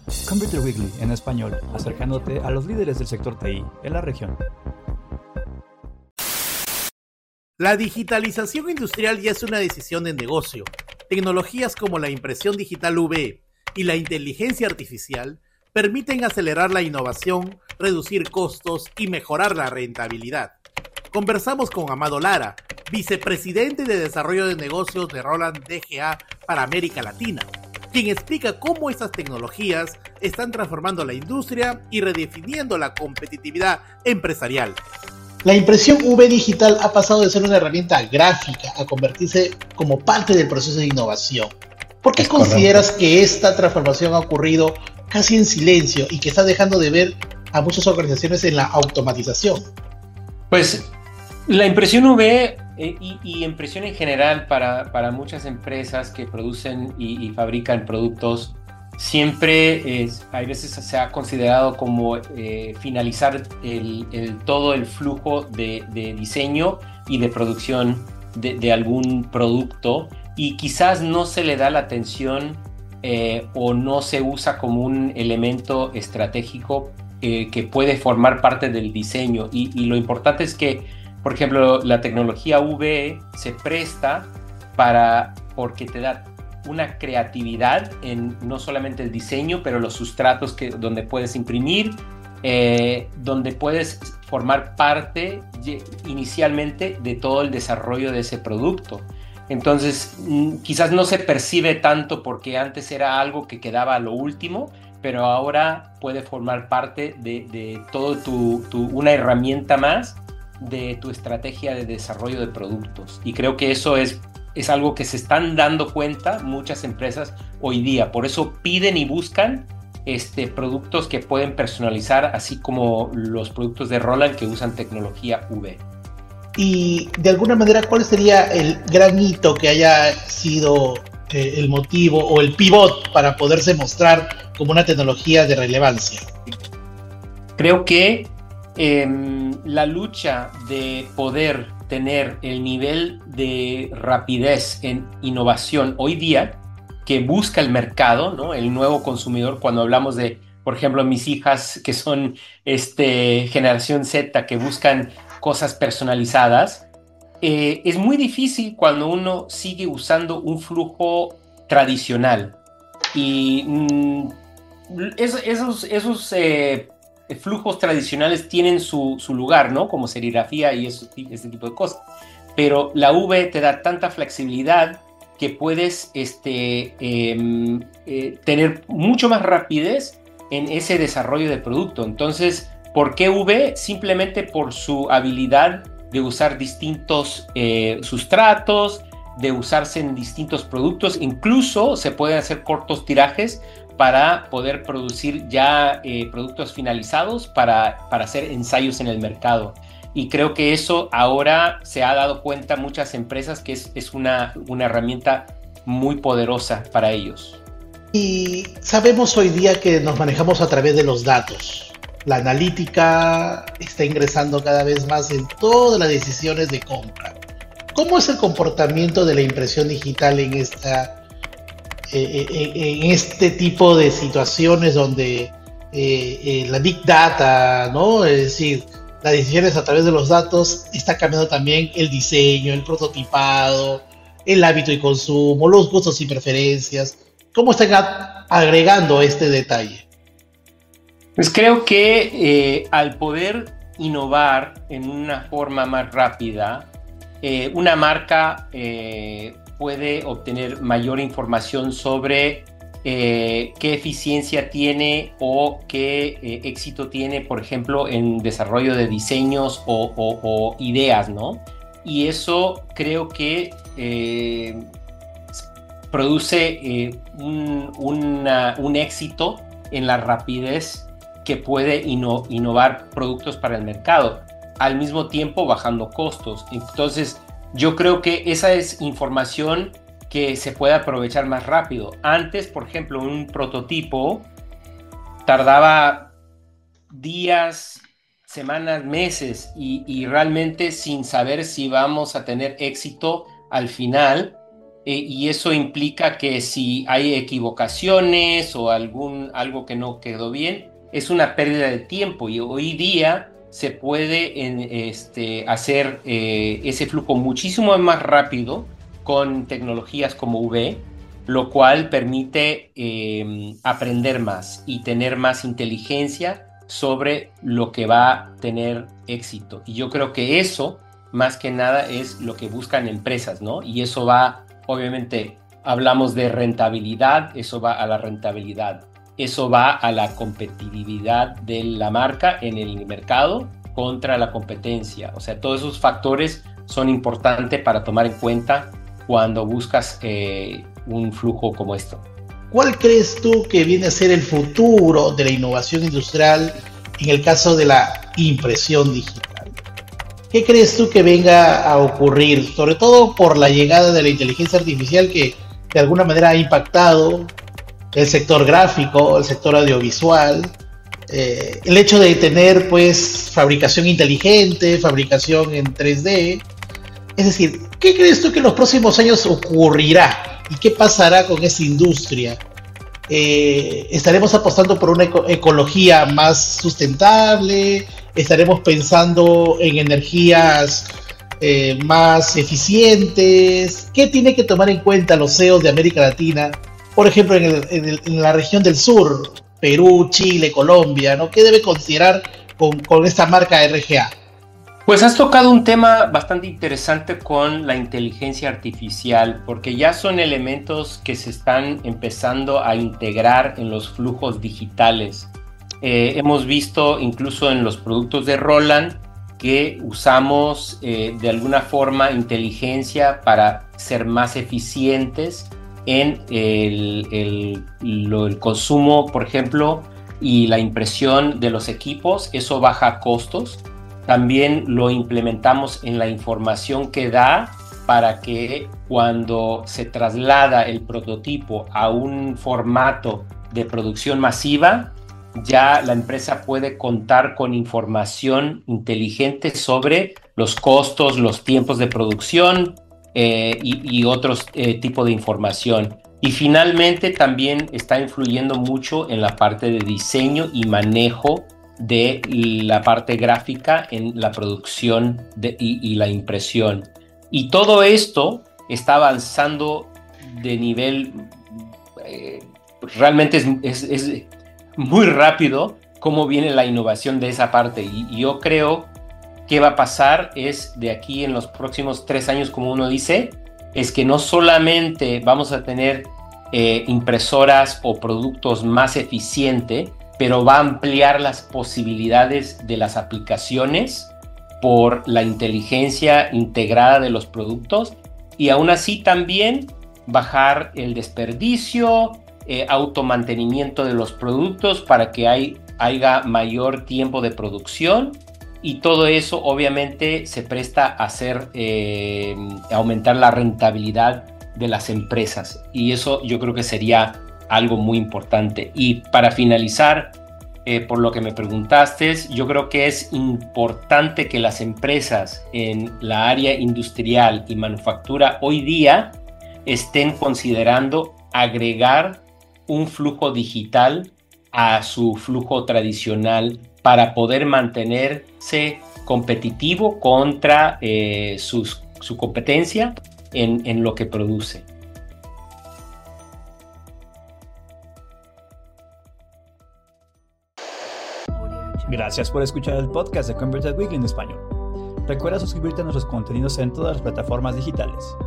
Computer Weekly en español, acercándote a los líderes del sector TI en la región. La digitalización industrial ya es una decisión de negocio. Tecnologías como la impresión digital UV y la inteligencia artificial permiten acelerar la innovación, reducir costos y mejorar la rentabilidad. Conversamos con Amado Lara, vicepresidente de Desarrollo de Negocios de Roland DGA para América Latina, quien explica cómo estas tecnologías están transformando la industria y redefiniendo la competitividad empresarial. La impresión UV digital ha pasado de ser una herramienta gráfica a convertirse como parte del proceso de innovación. ¿Por qué consideras que esta transformación ha ocurrido casi en silencio y que está dejando de ver a muchas organizaciones en la automatización? Pues la impresión UV y impresión en general para muchas empresas que producen y fabrican productos siempre a veces se ha considerado como finalizar todo el flujo de diseño y de producción de algún producto, y quizás no se le da la atención o no se usa como un elemento estratégico que puede formar parte del diseño. Y lo importante es que, por ejemplo, la tecnología UV se presta porque te da una creatividad en no solamente el diseño, pero los sustratos donde puedes imprimir, donde puedes formar parte inicialmente de todo el desarrollo de ese producto. Entonces, quizás no se percibe tanto porque antes era algo que quedaba a lo último, pero ahora puede formar parte de todo una herramienta más de tu estrategia de desarrollo de productos. Y creo que eso es algo que se están dando cuenta muchas empresas hoy día. Por eso piden y buscan productos que pueden personalizar, así como los productos de Roland que usan tecnología UV. Y de alguna manera, ¿cuál sería el gran hito que haya sido el motivo o el pivot para poderse mostrar como una tecnología de relevancia? Creo que la lucha de poder tener el nivel de rapidez en innovación hoy día que busca el mercado, ¿no? El nuevo consumidor, cuando hablamos de, por ejemplo, mis hijas que son generación Z, que buscan cosas personalizadas, es muy difícil cuando uno sigue usando un flujo tradicional. Y esos flujos tradicionales tienen su lugar, ¿no? Como serigrafía y ese tipo de cosas. Pero la UV te da tanta flexibilidad que puedes tener mucho más rapidez en ese desarrollo de producto. Entonces, ¿por qué UV? Simplemente por su habilidad de usar distintos sustratos, de usarse en distintos productos. Incluso se pueden hacer cortos tirajes para poder producir ya productos finalizados para hacer ensayos en el mercado. Y creo que eso ahora se ha dado cuenta muchas empresas que es una herramienta muy poderosa para ellos. Y sabemos hoy día que nos manejamos a través de los datos. La analítica está ingresando cada vez más en todas las decisiones de compra. ¿Cómo es el comportamiento de la impresión digital en este tipo de situaciones donde la Big Data, ¿no? Es decir, las decisiones a través de los datos está cambiando también el diseño, el prototipado, el hábito y consumo, los gustos y preferencias? ¿Cómo están agregando este detalle? Pues creo que al poder innovar en una forma más rápida, una marca puede obtener mayor información sobre qué eficiencia tiene o qué éxito tiene, por ejemplo, en desarrollo de diseños o ideas, ¿no? Y eso creo que produce un éxito en la rapidez que puede innovar productos para el mercado, al mismo tiempo bajando costos. Entonces, yo creo que esa es información que se puede aprovechar más rápido. Antes, por ejemplo, un prototipo tardaba días, semanas, meses y realmente sin saber si vamos a tener éxito al final, y eso implica que si hay equivocaciones o algo que no quedó bien, es una pérdida de tiempo, y hoy día se puede hacer ese flujo muchísimo más rápido con tecnologías como UV, lo cual permite aprender más y tener más inteligencia sobre lo que va a tener éxito. Y yo creo que eso, más que nada, es lo que buscan empresas, ¿no? Y eso va, obviamente, hablamos de rentabilidad, eso va a la rentabilidad. Eso va a la competitividad de la marca en el mercado contra la competencia. O sea, todos esos factores son importantes para tomar en cuenta cuando buscas un flujo como esto. ¿Cuál crees tú que viene a ser el futuro de la innovación industrial en el caso de la impresión digital? ¿Qué crees tú que venga a ocurrir, sobre todo por la llegada de la inteligencia artificial que de alguna manera ha impactado el sector gráfico, el sector audiovisual, el hecho de tener pues fabricación inteligente, fabricación en 3D? Es decir, ¿qué crees tú que en los próximos años ocurrirá y qué pasará con esa industria? ¿Estaremos apostando por una ecología más sustentable? ¿Estaremos pensando en energías más eficientes? ¿Qué tiene que tomar en cuenta los CEOs de América Latina? Por ejemplo, en la región del sur, Perú, Chile, Colombia, ¿no? ¿Qué debe considerar con esta marca RGA? Pues has tocado un tema bastante interesante con la inteligencia artificial, porque ya son elementos que se están empezando a integrar en los flujos digitales. Hemos visto incluso en los productos de Roland que usamos de alguna forma inteligencia para ser más eficientes en el consumo, por ejemplo, y la impresión de los equipos. Eso baja costos. También lo implementamos en la información que da para que cuando se traslada el prototipo a un formato de producción masiva, ya la empresa puede contar con información inteligente sobre los costos, los tiempos de producción y otros tipos de información. Y finalmente también está influyendo mucho en la parte de diseño y manejo de la parte gráfica en la producción y la impresión. Y todo esto está avanzando de nivel, realmente es muy rápido cómo viene la innovación de esa parte. Y yo creo que va a pasar es de aquí en los próximos 3 años, como uno dice, es que no solamente vamos a tener impresoras o productos más eficientes, pero va a ampliar las posibilidades de las aplicaciones por la inteligencia integrada de los productos, y aún así también bajar el desperdicio, automantenimiento de los productos para que haya mayor tiempo de producción, y todo eso obviamente se presta a aumentar la rentabilidad de las empresas, y eso yo creo que sería algo muy importante. Y para finalizar, por lo que me preguntaste, yo creo que es importante que las empresas en la área industrial y manufactura hoy día estén considerando agregar un flujo digital a su flujo tradicional para poder mantenerse competitivo contra su competencia en lo que produce. Gracias por escuchar el podcast de Converted Weekly en español. Recuerda suscribirte a nuestros contenidos en todas las plataformas digitales.